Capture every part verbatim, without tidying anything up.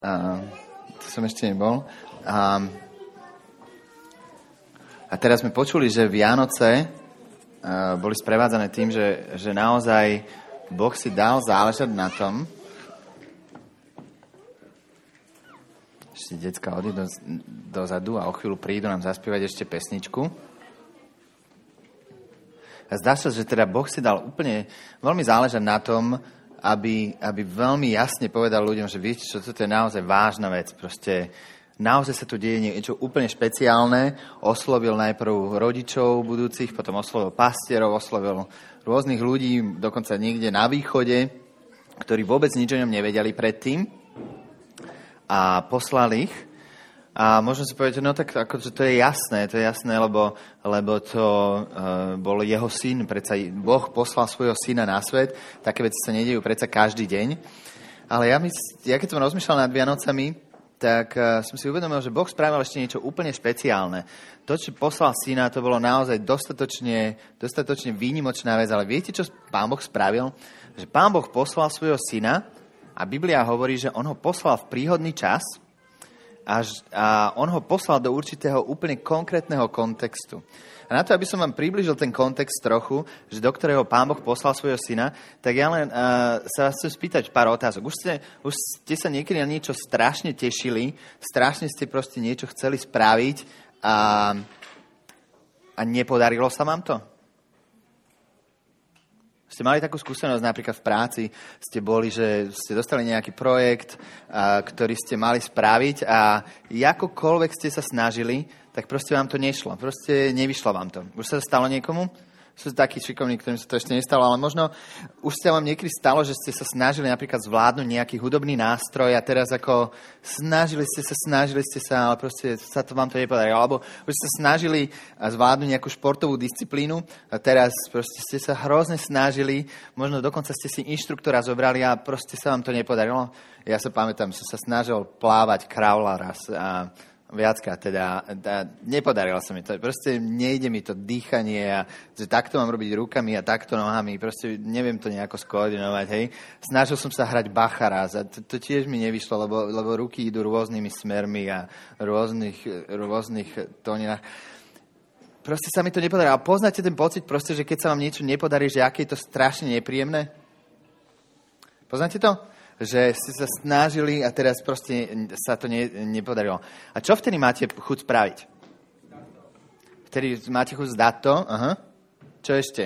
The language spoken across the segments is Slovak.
Uh, to som ešte nebol. Uh, a teraz sme počuli, že Vianoce uh, boli sprevádzané tým, že, že naozaj Boh si dal záležať na tom. Ešte decka odídu dozadu a o chvíľu prídu nám zaspievať ešte pesničku. A zdá sa, že teda Boh si dal úplne veľmi záležať na tom, aby, aby veľmi jasne povedal ľuďom, že viete, čo toto je naozaj vážna vec. Proste naozaj sa tu deje niečo úplne špeciálne. Oslovil najprv rodičov budúcich, potom oslovil pastierov, oslovil rôznych ľudí, dokonca niekde na východe, ktorí vôbec nič o ňom nevedeli predtým. A poslal ich. A možno si povedať, no tak akože to je jasné, to je jasné, lebo, lebo to uh, bol jeho syn, predsa Boh poslal svojho syna na svet, také veci sa nedejú predsa každý deň. Ale ja, my, ja keď som rozmýšľal nad Vianocami, tak uh, som si uvedomil, že Boh spravil ešte niečo úplne špeciálne. To, čo poslal syna, to bolo naozaj dostatočne, dostatočne výnimočná vec, ale viete, čo Pán Boh spravil? Že Pán Boh poslal svojho syna a Biblia hovorí, že on ho poslal v príhodný čas, Až, a on ho poslal do určitého úplne konkrétneho kontextu. A na to, aby som vám priblížil ten kontext trochu, že do ktorého Pán Boh poslal svojho syna, tak ja len uh, sa vás chcem spýtať pár otázok. Už ste, už ste sa niekedy na niečo strašne tešili, strašne ste proste niečo chceli spraviť a, a nepodarilo sa vám to? Ste mali takú skúsenosť, napríklad v práci ste boli, že ste dostali nejaký projekt, a, ktorý ste mali spraviť a akokoľvek ste sa snažili, tak proste vám to nešlo. Proste nevyšlo vám to. Už sa stalo niekomu? Sú takí šikovní, ktorým sa to ešte nestalo, ale možno už sa vám niekedy stalo, že ste sa snažili napríklad zvládnuť nejaký hudobný nástroj a teraz ako snažili ste sa, snažili ste sa, ale proste sa to vám to nepodarilo. Alebo už ste sa snažili zvládnuť nejakú športovú disciplínu a teraz proste ste sa hrozne snažili, možno dokonca ste si inštruktora zobrali a proste sa vám to nepodarilo. Ja sa pamätám, som sa snažil plávať kraula raz a viackrát teda, teda nepodarilo sa mi to. Proste nejde mi to dýchanie a že takto mám robiť rukami a takto nohami. Proste neviem to nejako skoordinovať, hej. Snažil som sa hrať Bacha raz a to, to tiež mi nevyšlo, lebo, lebo ruky idú rôznymi smermi a rôznych, rôznych tóninách. Proste sa mi to nepodarilo. A poznáte ten pocit proste, že keď sa vám niečo nepodarí, že aké je to strašne nepríjemné? Poznáte to? Že ste sa snažili a teraz proste sa to ne, nepodarilo. A čo vtedy máte chuť spraviť? Vtedy máte chuť zdať to? Aha. Čo ešte?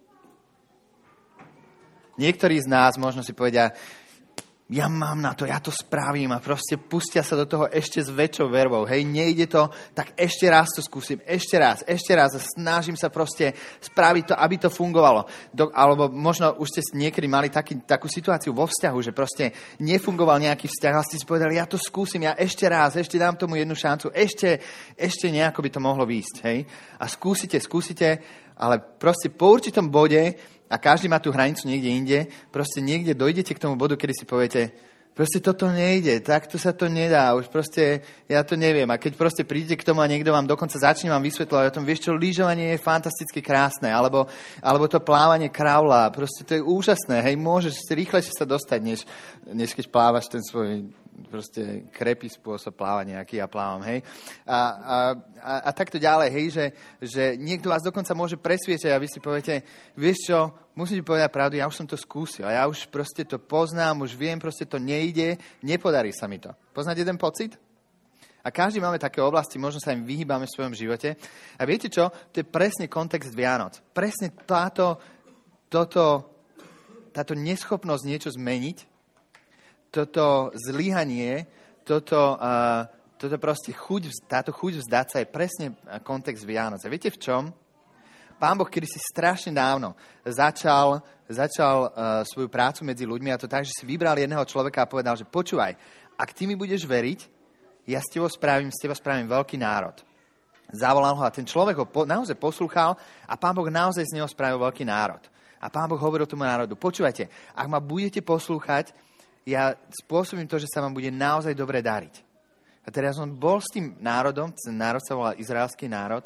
Niektorí z nás možno si povedia, ja mám na to, ja to spravím a proste pustia sa do toho ešte s väčšou vervou. Hej, nejde to, tak ešte raz to skúsim, ešte raz, ešte raz a snažím sa proste spraviť to, aby to fungovalo. Do, alebo možno už ste niekedy mali taký, takú situáciu vo vzťahu, že proste nefungoval nejaký vzťah a ste si povedali, ja to skúsim, ja ešte raz, ešte dám tomu jednu šancu, ešte, ešte nejako by to mohlo výjsť. Hej? A skúsite, skúsite, ale proste po určitom bode a každý má tú hranicu niekde inde, proste niekde dojdete k tomu bodu, kedy si poviete, proste toto nejde, takto sa to nedá, už proste ja to neviem. A keď proste prídete k tomu a niekto vám dokonca začne vám vysvetľovať o tom, vieš čo, lyžovanie je fantasticky krásne, alebo, alebo to plávanie kraula, proste to je úžasné, hej, môžeš rýchlejšie sa dostať, než, než keď plávaš ten svoj proste krepý spôsob plávania, aký ja plávam, hej. A, a, a, a takto ďalej, hej, že, že niekto vás dokonca môže presviečať a vy si poviete, vieš čo, musíte povedať pravdu, ja už som to skúsil, ja už proste to poznám, už viem, proste to nejde, nepodarí sa mi to. Poznáte ten pocit? A každý máme také oblasti, možno sa im vyhýbame v svojom živote. A viete čo? To je presne kontext Vianoc. Presne táto, toto, táto neschopnosť niečo zmeniť, toto zlyhanie, toto, uh, toto proste chuť, táto chuť vzdať sa je presne kontext Vianoc. A viete v čom? Pán Boh kedysi strašne dávno začal, začal uh, svoju prácu medzi ľuďmi a to tak, že si vybral jedného človeka a povedal, že počúvaj, ak ty mi budeš veriť, ja s tebou spravím, s teba spravím veľký národ. Zavolal ho a ten človek ho po, naozaj poslúchal a Pán Boh naozaj z neho spravil veľký národ. A Pán Boh hovoril tomu národu, počúvajte, ak ma budete poslúchať, ja spôsobím to, že sa vám bude naozaj dobre dariť. A teraz on bol s tým národom, ten národ sa volal izraelský národ, a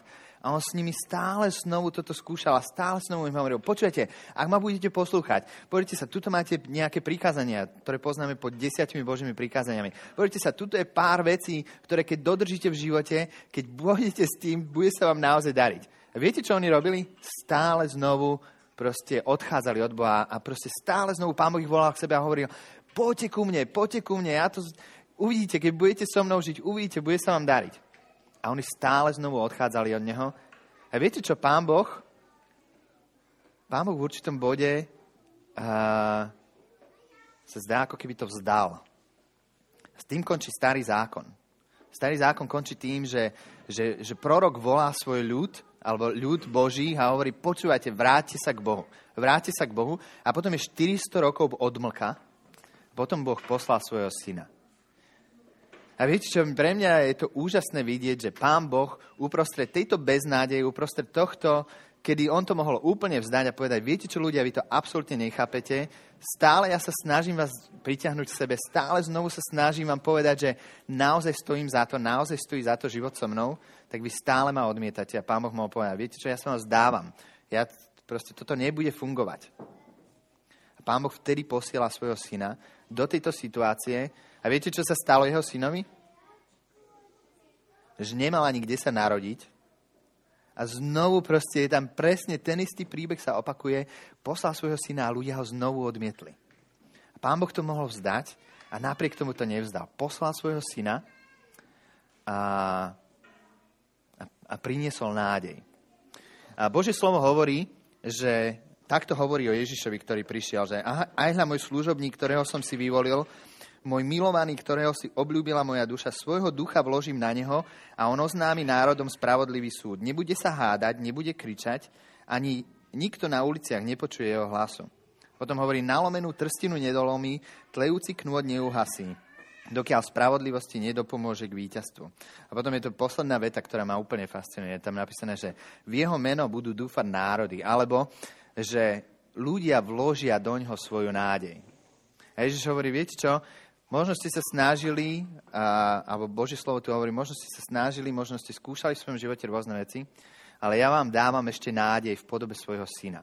A on s nimi stále znovu toto skúšal a stále znovu im hovoril, počujete, ak ma budete poslúchať, pozrite sa, tuto máte nejaké prikázania, ktoré poznáme pod desiatimi Božími prikázaniami. Pozrite sa, tuto je pár vecí, ktoré keď dodržíte v živote, keď budete s tým, bude sa vám naozaj dariť. A viete, čo oni robili? Stále znovu proste odchádzali od Boha a proste stále znovu Pán Boh ich volal k sebe a hovoril, poďte ku mne, poďte ku mne, ja to uvidíte, keď budete so mnou žiť, uvidíte, bude sa vám dariť. A oni stále znovu odchádzali od neho. A viete čo, Pán Boh? Pán Boh v určitom bode uh, sa zdá, ako keby to vzdal. S tým končí starý zákon. Starý zákon končí tým, že, že, že prorok volá svoj ľud, alebo ľud Boží a hovorí, počúvajte, vráťte sa k Bohu. Vráťte sa k Bohu. A potom je štyristo rokov odmlka. Potom Boh poslal svojho syna. A viete čo, pre mňa je to úžasné vidieť, že Pán Boh uprostred tejto beznádeje, uprostred tohto, kedy on to mohol úplne vzdať a povedať, viete čo ľudia, vy to absolútne nechápete, stále ja sa snažím vás pritiahnuť k sebe, stále znovu sa snažím vám povedať, že naozaj stojím za to, naozaj stojí za to život so mnou, tak vy stále ma odmietate. A Pán Boh mohol povedať, viete čo, ja sa vás dávam, ja proste toto nebude fungovať. A Pán Boh vtedy posiela svojho syna do tejto situácie. A viete, čo sa stalo jeho synovi? Že nemal ani kde sa narodiť. A znovu proste je tam presne ten istý príbeh sa opakuje. Poslal svojho syna a ľudia ho znovu odmietli. A Pán Boh to mohol vzdať a napriek tomu to nevzdal. Poslal svojho syna a, a, a priniesol nádej. A Božie slovo hovorí, že takto hovorí o Ježišovi, ktorý prišiel, že aha, aj hľa môj služobník, ktorého som si vyvolil, môj milovaný, ktorého si obľúbila moja duša, svojho ducha vložím na neho a on oznámi národom spravodlivý súd. Nebude sa hádať, nebude kričať, ani nikto na uliciach nepočuje jeho hlasu. Potom hovorí, nalomenú trstinu nedolomí, tlejúci knôt neuhasí, dokiaľ spravodlivosti nedopomôže k víťazstvu. A potom je to posledná veta, ktorá ma úplne fascinuje. Je tam napísané, že v jeho meno budú dúfať národy, alebo že ľudia vložia doňho svoju nádej. A Ježiš hovorí, viete čo? Možno ste sa snažili, a, alebo Božie slovo tu hovorí, možno ste sa snažili, možno ste skúšali v svojom živote rôzne veci, ale ja vám dávam ešte nádej v podobe svojho syna.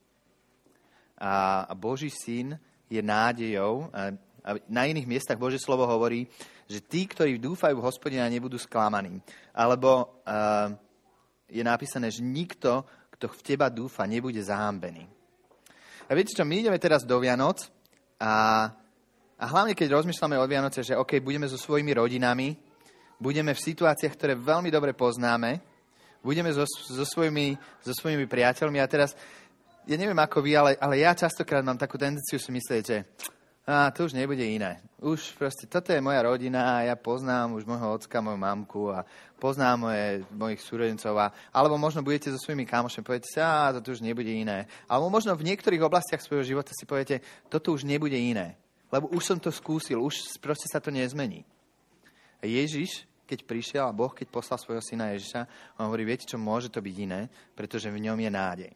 A, a Boží syn je nádejou. A, a na iných miestach Božie slovo hovorí, že tí, ktorí dúfajú v Hospodina, nebudú sklamaní. Alebo a, je napísané, že nikto, kto v teba dúfa, nebude zahambený. A viete čo, my ideme teraz do Vianoc a A hlavne, keď rozmýšľame o Vianoce, že OK, budeme so svojimi rodinami, budeme v situáciách, ktoré veľmi dobre poznáme, budeme so, so, svojimi, so svojimi priateľmi. A teraz, ja neviem ako vy, ale, ale ja častokrát mám takú tendenciu si myslieť, že á, to už nebude iné. Už proste, toto je moja rodina a ja poznám už môjho ocka, moju mamku a poznám moje, mojich súrodencov. A, alebo možno budete so svojimi kamošmi, poviete si, á, toto už nebude iné. Alebo možno v niektorých oblastiach svojho života si poviete, toto už nebude iné. Lebo už som to skúsil, už proste sa to nezmení. A Ježiš, keď prišiel, a Boh, keď poslal svojho syna Ježiša, on hovorí, viete čo, môže to byť iné, pretože v ňom je nádej.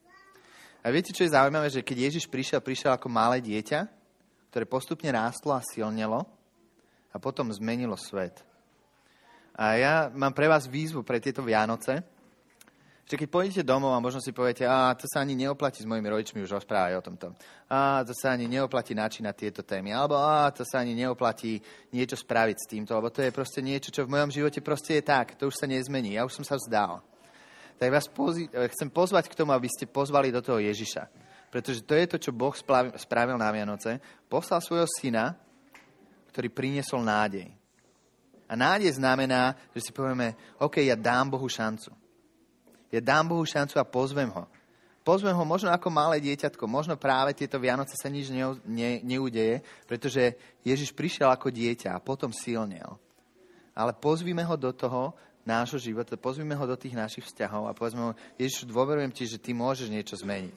A viete, čo je zaujímavé, že keď Ježiš prišiel, prišiel ako malé dieťa, ktoré postupne rástlo a silnelo a potom zmenilo svet. A ja mám pre vás výzvu pre tieto Vianoce, že keď pôjdete domov a možno si poviete, a to sa ani neoplatí s mojimi rodičmi už rozprávať o tomto. A to sa ani neoplatí načínať tieto témy. Alebo a to sa ani neoplatí niečo spraviť s týmto, lebo to je proste niečo, čo v mojom živote proste je tak. To už sa nezmení. Ja už som sa vzdal. Tak vás pozí, chcem pozvať k tomu, aby ste pozvali do toho Ježiša. Pretože to je to, čo Boh spravil na Vianoce. Poslal svojho syna, ktorý priniesol nádej. A nádej znamená, že si povieme, OK, ja dám Bohu šancu. Ja dám Bohu šancu a pozvem ho. Pozvem ho možno ako malé dieťatko. Možno práve tieto Vianoce sa nič ne, ne, neudeje, pretože Ježiš prišiel ako dieťa a potom silnel. Ale pozvime ho do toho nášho života, pozvime ho do tých našich vzťahov a povedzme ho, Ježišu, dôverujem ti, že ty môžeš niečo zmeniť.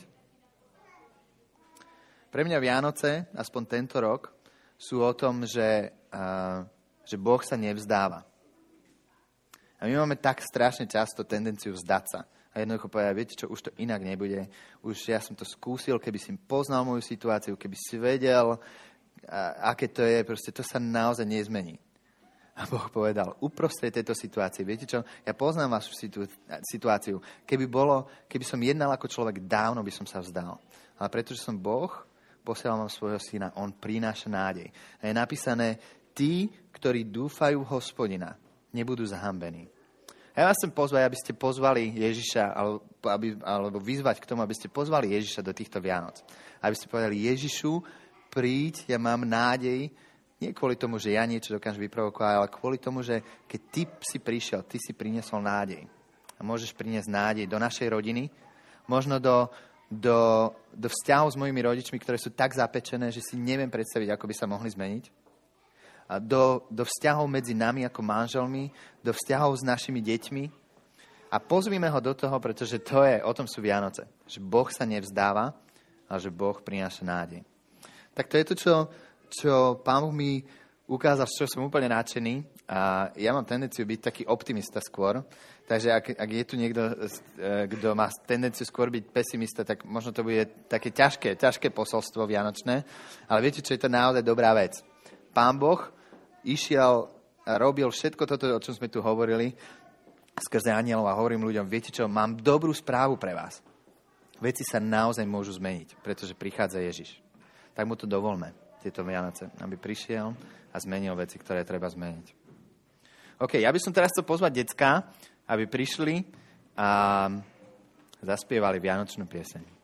Pre mňa Vianoce, aspoň tento rok, sú o tom, že, uh, že Boh sa nevzdáva. A my máme tak strašne často tendenciu vzdať sa. A jednoducho povedať, viete čo, už to inak nebude. Už ja som to skúsil, keby si poznal moju situáciu, keby si vedel, a, aké to je, proste to sa naozaj nezmení. A Boh povedal, uprostred tejto situácie, viete čo, ja poznám vašu situ- situáciu. Keby bolo, keby som jednal ako človek, dávno by som sa vzdal. Ale pretože som Boh, posielal vám svojho syna, on prináša nádej. A je napísané, tí, ktorí dúfajú v Hospodina, nebudú zahambení. A ja vás chcem pozvať, aby ste pozvali Ježiša, alebo, aby, alebo vyzvať k tomu, aby ste pozvali Ježiša do týchto Vianoc. Aby ste povedali, Ježišu, príď, ja mám nádej, nie kvôli tomu, že ja niečo dokážem vyprovokovať, ale kvôli tomu, že keď ty si prišiel, ty si priniesol nádej. A môžeš priniesť nádej do našej rodiny, možno do, do, do vzťahov s mojimi rodičmi, ktoré sú tak zapečené, že si neviem predstaviť, ako by sa mohli zmeniť. A do, do vzťahov medzi nami ako manželmi, do vzťahov s našimi deťmi. A pozvíme ho do toho, pretože to je, o tom sú Vianoce. Že Boh sa nevzdáva, ale že Boh prináša nádej. Tak to je to, čo... čo Pán Boh mi ukázal, z čoho som úplne nadšený. A ja mám tendenciu byť taký optimista skôr. Takže ak, ak je tu niekto, kto má tendenciu skôr byť pesimista, tak možno to bude také ťažké, ťažké posolstvo vianočné. Ale viete, čo je to naozaj dobrá vec? Pán Boh išiel a robil všetko toto, o čom sme tu hovorili, skrze anielov a hovorím ľuďom, viete čo, mám dobrú správu pre vás. Veci sa naozaj môžu zmeniť, pretože prichádza Ježiš. Tak mu to dovolme. Tieto Vianoce, aby prišiel a zmenil veci, ktoré treba zmeniť. OK, ja by som teraz chcel pozvať decká, aby prišli a zaspievali vianočnú pieseň.